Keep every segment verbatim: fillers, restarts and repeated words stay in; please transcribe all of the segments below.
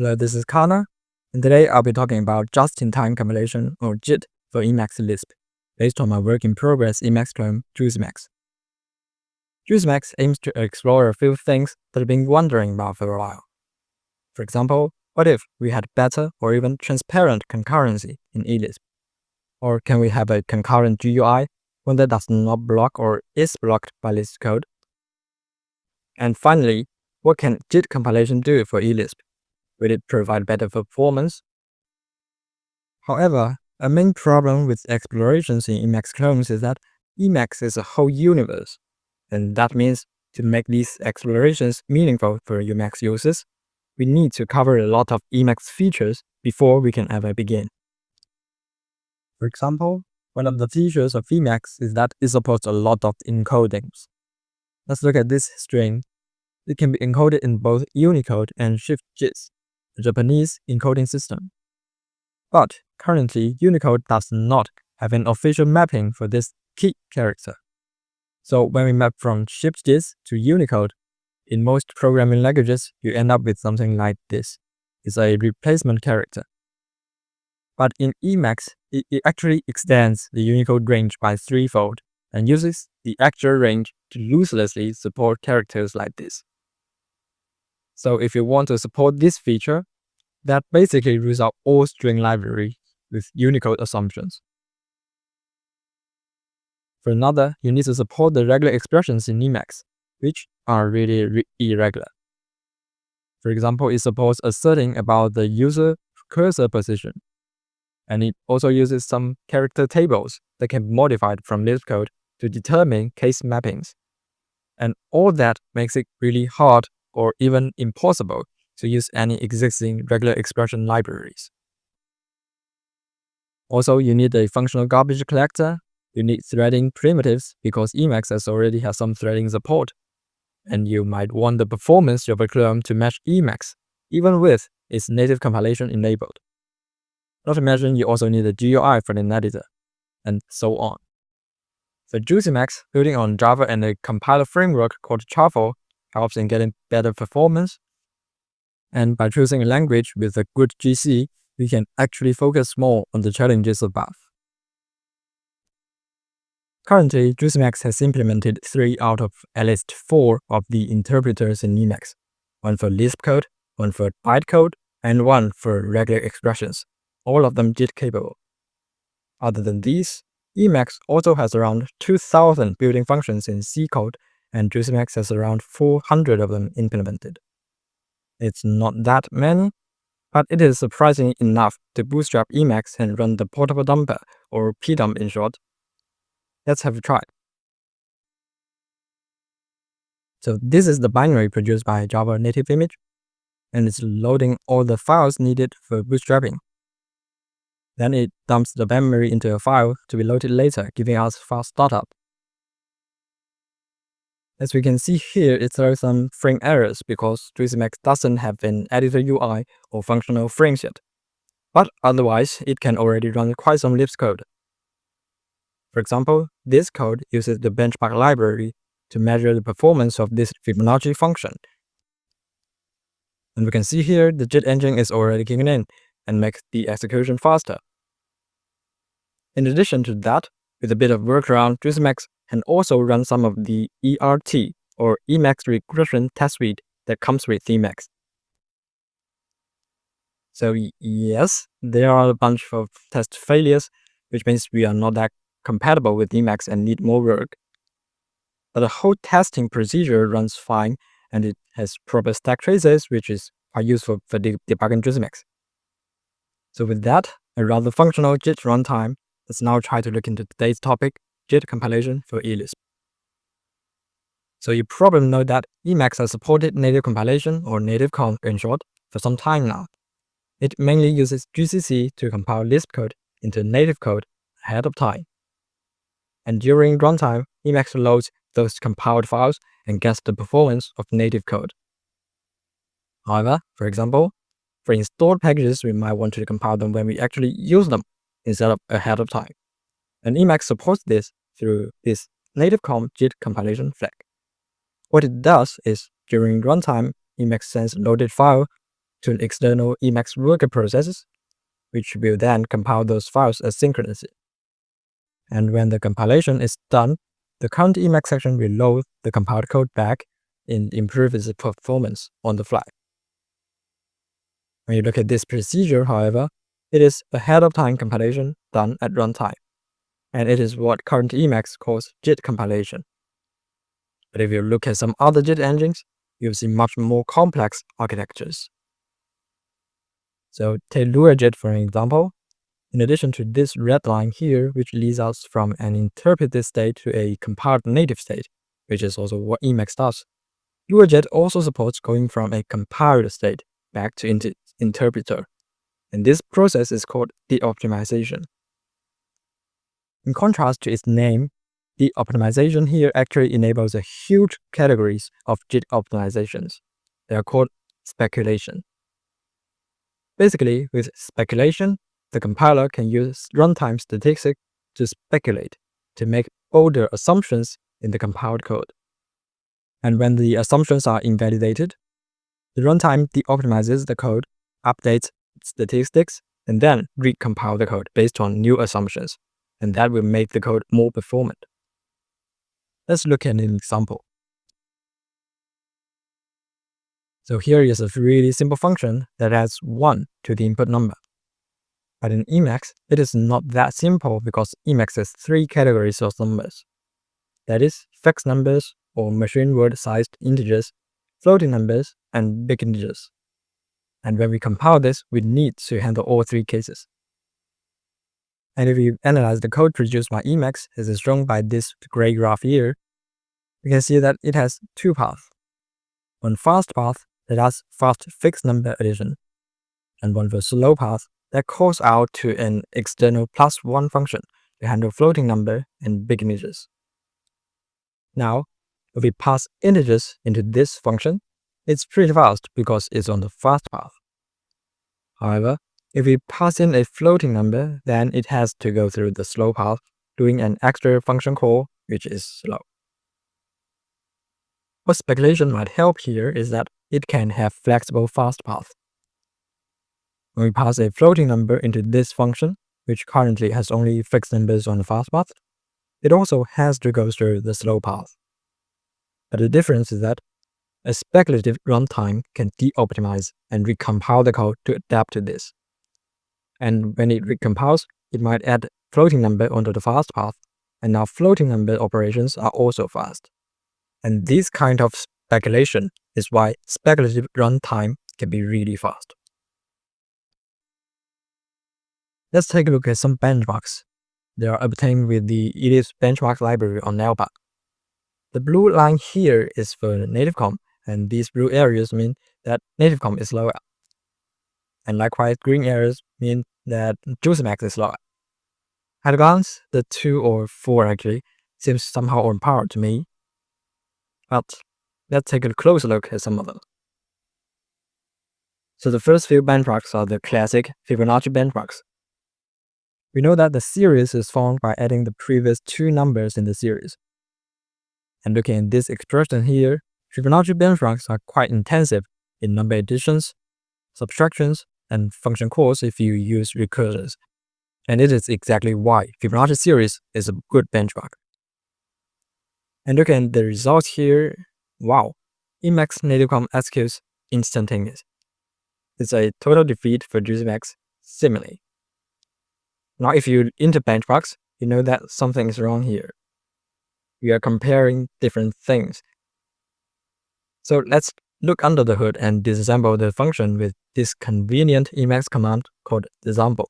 Hello, this is Connor, and today I'll be talking about just-in-time compilation or J I T for Emacs Lisp, based on my work in progress Emacs clone JuiceMax. JuiceMax aims to explore a few things that I've been wondering about for a while. For example, what if we had better or even transparent concurrency in eLisp? Or can we have a concurrent G U I, one that does not block or is blocked by Lisp code? And finally, what can J I T compilation do for eLisp? Will it provide better performance? However, a main problem with explorations in Emacs clones is that Emacs is a whole universe, and that means to make these explorations meaningful for Emacs users, we need to cover a lot of Emacs features before we can ever begin. For example, one of the features of Emacs is that it supports a lot of encodings. Let's look at this string. It can be encoded in both Unicode and Shift-JIT, a Japanese encoding system. But currently, Unicode does not have an official mapping for this key character. So when we map from Shift-JIT to Unicode, in most programming languages, you end up with something like this. It's a replacement character. But in Emacs, it, it actually extends the Unicode range by threefold and uses the actual range to ruthlessly support characters like this. So if you want to support this feature, that basically rules out all string libraries with Unicode assumptions. For another, you need to support the regular expressions in Emacs, which are really re irregular. For example, it supports asserting about the user cursor position, and it also uses some character tables that can be modified from Lisp code to determine case mappings. And all that makes it really hard or even impossible to use any existing regular expression libraries. Also, you need a functional garbage collector. You need threading primitives because Emacs has already has some threading support. And you might want the performance of a clone to match Emacs, even with its native compilation enabled. Not to mention, you also need a G U I for an editor, and so on. So JuiceMax, building on Java and a compiler framework called Truffle, helps in getting better performance. And by choosing a language with a good G C, we can actually focus more on the challenges above. Currently, JuiceMax has implemented three out of at least four of the interpreters in Emacs, one for Lisp code, one for bytecode, and one for regular expressions, all of them J I T capable. Other than these, Emacs also has around two thousand built-in functions in C code, and JuiceMax has around four hundred of them implemented. It's not that many, but it is surprising enough to bootstrap Emacs and run the portable dumper, or P dump in short. Let's have a try. So this is the binary produced by Java native image, and it's loading all the files needed for bootstrapping. Then it dumps the memory into a file to be loaded later, giving us fast startup. As we can see here, it throws some frame errors because JuiceMax doesn't have an editor U I or functional frames yet. But otherwise, it can already run quite some Lisp code. For example, this code uses the benchmark library to measure the performance of this Fibonacci function. And we can see here the J I T engine is already kicking in and makes the execution faster. In addition to that, with a bit of workaround, JuiceMax can also run some of the E R T, or Emacs Regression Test Suite, that comes with Emacs. So yes, there are a bunch of test failures, which means we are not that compatible with Emacs and need more work. But the whole testing procedure runs fine, and it has proper stack traces, which is quite useful for de debugging JuiceMax. So with that, a rather functional J I T runtime, let's now try to look into today's topic, J I T compilation for eLisp. So you probably know that Emacs has supported native compilation, or native conf in short, for some time now. It mainly uses G C C to compile Lisp code into native code ahead of time. And during runtime, Emacs loads those compiled files and gets the performance of native code. However, for example, for installed packages, we might want to compile them when we actually use them instead of ahead of time. And Emacs supports this through this native conf J I T compilation flag. What it does is, during runtime, Emacs sends a loaded file to an external Emacs worker processes, which will then compile those files asynchronously. And when the compilation is done, the current Emacs section will load the compiled code back and improve its performance on the fly. When you look at this procedure, however, it is ahead-of-time compilation done at runtime, and it is what current Emacs calls JIT compilation. But if you look at some other JIT engines, you'll see much more complex architectures. So take LuaJIT for an example. In addition to this red line here, which leads us from an interpreted state to a compiled native state, which is also what Emacs does, LuaJIT also supports going from a compiled state back to inter interpreter, and this process is called de-optimization. In contrast to its name, de-optimization here actually enables a huge categories of JIT optimizations. They are called speculation. Basically, with speculation, the compiler can use runtime statistics to speculate, to make bolder assumptions in the compiled code. And when the assumptions are invalidated, the runtime de-optimizes the code, updates statistics, and then recompile the code based on new assumptions, and that will make the code more performant. Let's look at an example. So here is a really simple function that adds one to the input number. But in Emacs, it is not that simple because Emacs has three categories of numbers. That is, fixed numbers or machine word sized integers, floating numbers, and big integers. And when we compile this, we need to handle all three cases. And if you analyze the code produced by Emacs, as is shown by this gray graph here, we can see that it has two paths. One fast path that does fast fixed number addition, and one for slow path that calls out to an external plus one function to handle floating number and big integers. Now, if we pass integers into this function, it's pretty fast because it's on the fast path. However, if we pass in a floating number, then it has to go through the slow path, doing an extra function call, which is slow. What speculation might help here is that it can have flexible fast path. When we pass a floating number into this function, which currently has only fixed numbers on the fast path, it also has to go through the slow path. But the difference is that a speculative runtime can de-optimize and recompile the code to adapt to this. And when it recompiles, it might add floating number onto the fast path, and now floating number operations are also fast. And this kind of speculation is why speculative runtime can be really fast. Let's take a look at some benchmarks. They are obtained with the Ellipse benchmark library on NeoPub. The blue line here is for NativeCom, and these blue areas mean that NativeCom is slower. And likewise, green areas mean that JuiceMax is slower. At a glance, the two or four actually seems somehow on par to me. But let's take a closer look at some of them. So the first few benchmarks are the classic Fibonacci benchmarks. We know that the series is formed by adding the previous two numbers in the series. And looking at this expression here, Fibonacci benchmarks are quite intensive in number additions, subtractions, and function calls if you use recursors. And it is exactly why Fibonacci series is a good benchmark. And look at the results here. Wow, Emacs NativeCom executes instantaneous. It's a total defeat for JuiceMax similarly. Now if you enter benchmarks, you know that something is wrong here. We are comparing different things. So let's look under the hood and disassemble the function with this convenient Emacs command called disassemble.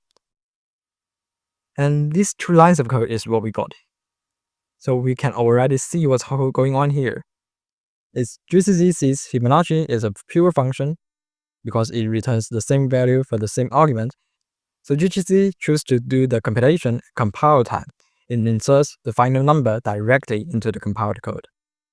And these two lines of code is what we got. So we can already see what's going on here. Its GCC sees Fibonacci is a pure function because it returns the same value for the same argument. So G C C chooses to do the computation compile time and inserts the final number directly into the compiled code.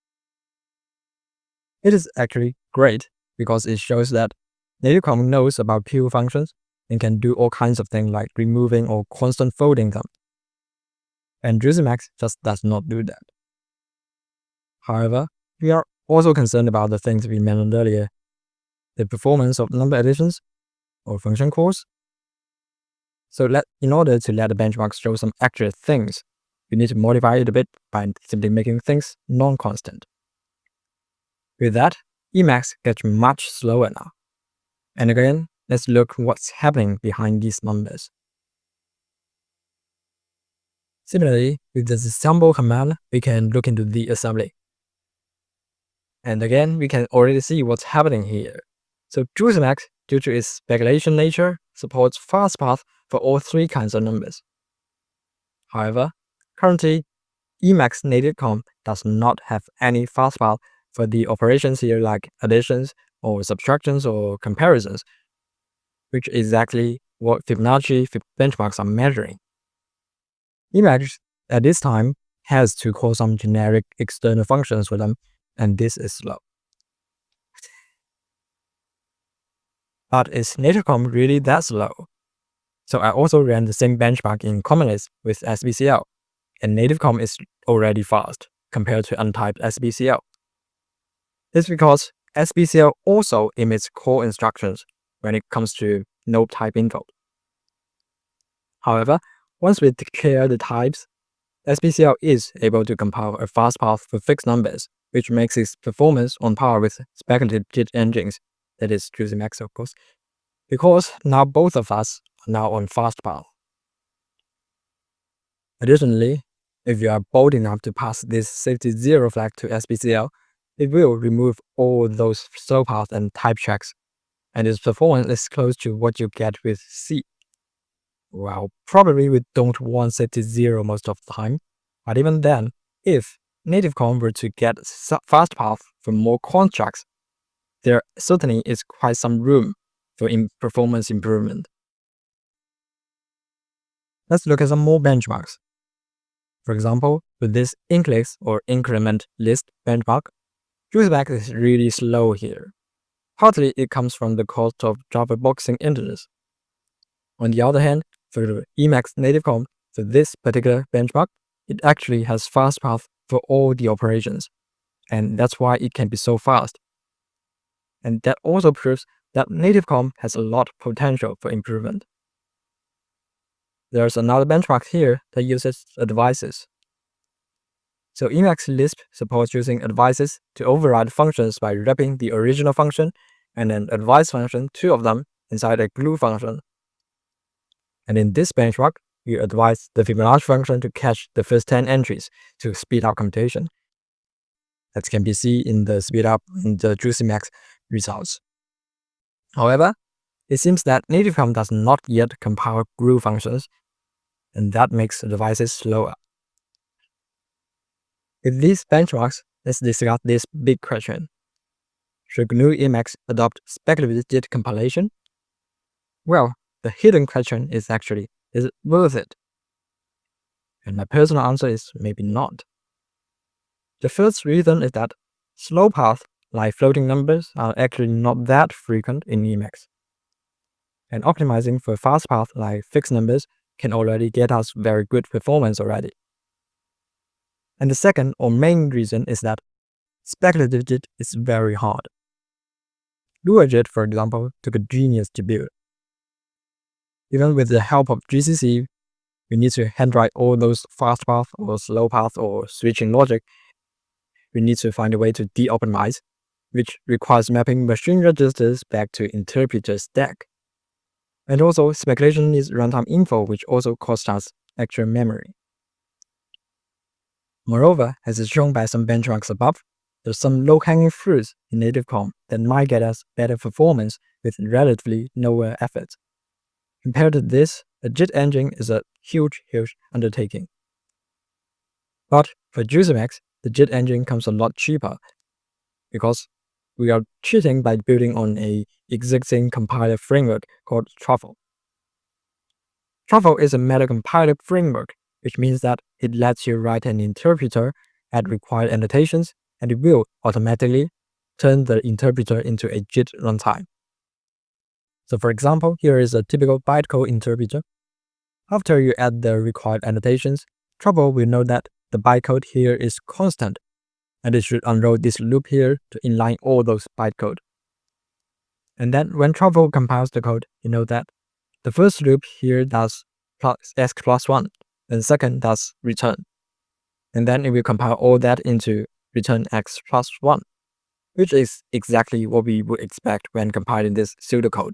It is actually great because it shows that NativeCom knows about pure functions and can do all kinds of things like removing or constant folding them. And JuiceMax just does not do that. However, we are also concerned about the things we mentioned earlier. the performance of number additions or function calls. So let, in order to let the benchmark show some accurate things, you need to modify it a bit by simply making things non-constant. With that, Emacs gets much slower now. And again, let's look what's happening behind these numbers. Similarly, with the disassemble command, we can look into the assembly. And again, we can already see what's happening here. So JuiceMax, due to its speculation nature, supports fastpath for all three kinds of numbers. However, currently, Emacs native comp does not have any fastpath for the operations here like additions or subtractions or comparisons, which is exactly what Fibonacci benchmarks are measuring. Emacs at this time has to call some generic external functions for them, and this is slow. But is native comp really that slow? So I also ran the same benchmark in CommonList with S B C L, and native comp is already fast compared to untyped S B C L. It's because S B C L also emits call instructions when it comes to node type info. However, once we declare the types, S B C L is able to compile a fastpath for fixed numbers, which makes its performance on par with speculative JIT engines, that is JuiceMax of course, because now both of us are now on fastpath. Additionally, if you are bold enough to pass this safety zero flag to S B C L, it will remove all those slow paths and type checks, and its performance is close to what you get with C. Well, probably we don't want safety zero most of the time, but even then, if native comp were to get fastpath for more constructs, there certainly is quite some room for in performance improvement. Let's look at some more benchmarks. For example, with this inclist or increment list benchmark, JuiceMax is really slow here. Partly it comes from the cost of Java boxing integers. On the other hand, for the Emacs native comp, for this particular benchmark, it actually has fastpath for all the operations, and that's why it can be so fast. And that also proves that native comp has a lot of potential for improvement. There's another benchmark here that uses advices. So Emacs Lisp supports using advices to override functions by wrapping the original function and an advice function, two of them, inside a glue function. And in this benchmark, we advise the Fibonacci function to catch the first ten entries to speed up computation. That can be seen in the speed up in the JuiceMax results. However, it seems that native comp does not yet compile glue functions, and that makes advices slower. With these benchmarks, let's discuss this big question. Should G N U Emacs adopt speculative JIT compilation? Well, the hidden question is actually, is it worth it? And my personal answer is maybe not. The first reason is that slow paths like floating numbers are actually not that frequent in Emacs. And optimizing for fast paths like fixed numbers can already get us very good performance already. And the second or main reason is that speculative JIT is very hard. LuaJIT, for example, took a genius to build. Even with the help of G C C, we need to handwrite all those fast paths or slow paths or switching logic. We need to find a way to de-optimize, which requires mapping machine registers back to interpreter stack. And also, speculation needs runtime info, which also costs us extra memory. Moreover, as is shown by some benchmarks above, there's some low-hanging fruits in native comp that might get us better performance with relatively lower effort. Compared to this, a JIT engine is a huge, huge undertaking. But for JuiceMax, the JIT engine comes a lot cheaper because we are cheating by building on an existing compiler framework called Truffle. Truffle is a meta compiler framework, which means that it lets you write an interpreter, add required annotations, and it will automatically turn the interpreter into a JIT runtime. So for example, here is a typical bytecode interpreter. After you add the required annotations, Truffle will know that the bytecode here is constant, and it should unroll this loop here to inline all those bytecode. And then when Truffle compiles the code, you know that the first loop here does plus x plus one, and second does return. And then it will compile all that into return x plus one, which is exactly what we would expect when compiling this pseudocode.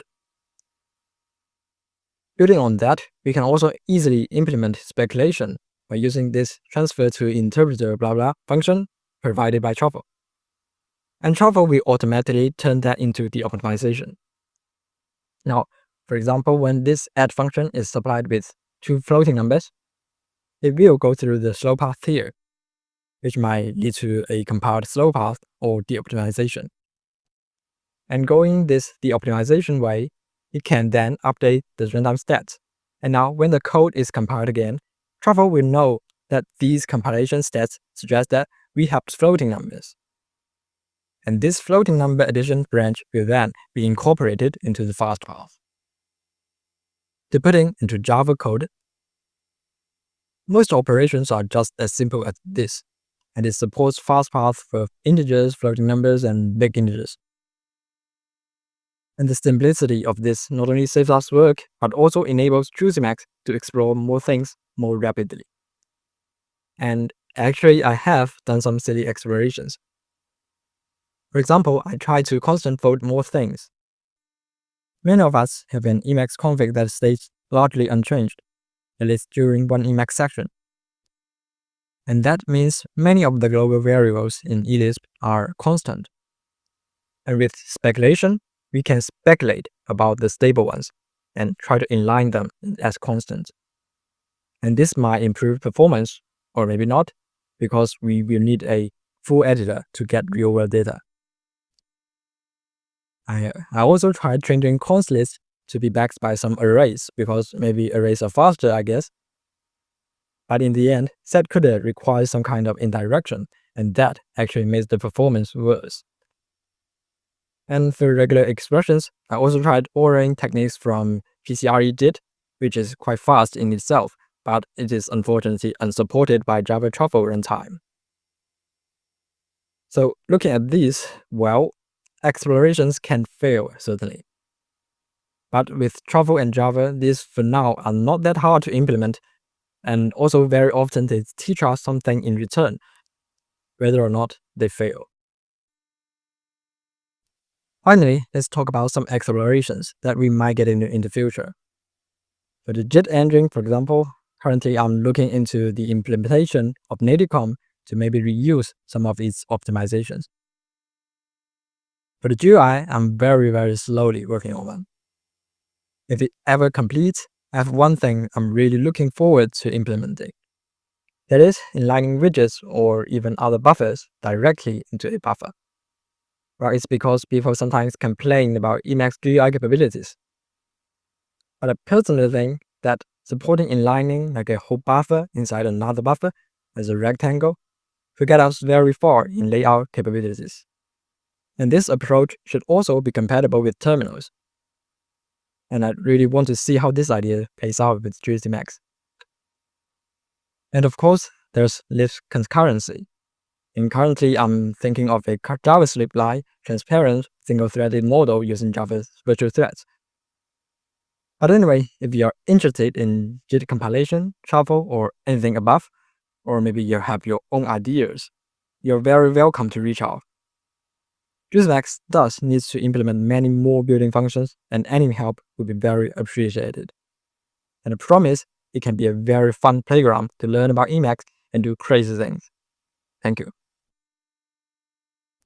Building on that, we can also easily implement speculation by using this transfer to interpreter blah blah function provided by Truffle. And Truffle will automatically turn that into the optimization. Now, for example, when this add function is supplied with two floating numbers, it will go through the slow path here, which might lead to a compiled slow path or de-optimization. And going this de-optimization way, it can then update the runtime stats. And now when the code is compiled again, Truffle will know that these compilation stats suggest that we have floating numbers. And this floating number addition branch will then be incorporated into the fast path. To put it into Java code, most operations are just as simple as this, and it supports fast paths for integers, floating numbers, and big integers. And the simplicity of this not only saves us work, but also enables JuicyMax to explore more things more rapidly. And actually, I have done some silly explorations. For example, I tried to constant fold more things. Many of us have an Emacs config that stays largely unchanged, at least during one Emacs section. And that means many of the global variables in E Lisp are constant. And with speculation, we can speculate about the stable ones and try to inline them as constant. And this might improve performance, or maybe not, because we will need a full editor to get real-world data. I, I also tried changing const list to be backed by some arrays, because maybe arrays are faster, I guess. But in the end, setCoda requires some kind of indirection, and that actually makes the performance worse. And for regular expressions, I also tried ORing techniques from PCREdit, which is quite fast in itself, but it is unfortunately unsupported by Java Truffle runtime. So looking at these, well, explorations can fail, certainly. But with Truffle and Java, these for now are not that hard to implement, and also very often they teach us something in return, whether or not they fail. Finally, let's talk about some explorations that we might get into in the future. For the JIT engine, for example, currently I'm looking into the implementation of NativeCom to maybe reuse some of its optimizations. For the G U I, I'm very, very slowly working on one. If it ever completes, I have one thing I'm really looking forward to implementing. That is, inlining widgets or even other buffers directly into a buffer. Well, it's because people sometimes complain about Emacs G U I capabilities. But I personally think that supporting inlining like a whole buffer inside another buffer as a rectangle could get us very far in layout capabilities. And this approach should also be compatible with terminals. And I really want to see how this idea plays out with JuicyMax. And of course, there's Lisp concurrency. And currently, I'm thinking of a JavaScript-like, transparent, single-threaded model using Java's virtual threads. But anyway, if you are interested in JIT compilation, Truffle, or anything above, or maybe you have your own ideas, you're very welcome to reach out. JuicyMax thus needs to implement many more building functions, and any help would be very appreciated. And I promise it can be a very fun playground to learn about Emacs and do crazy things. Thank you.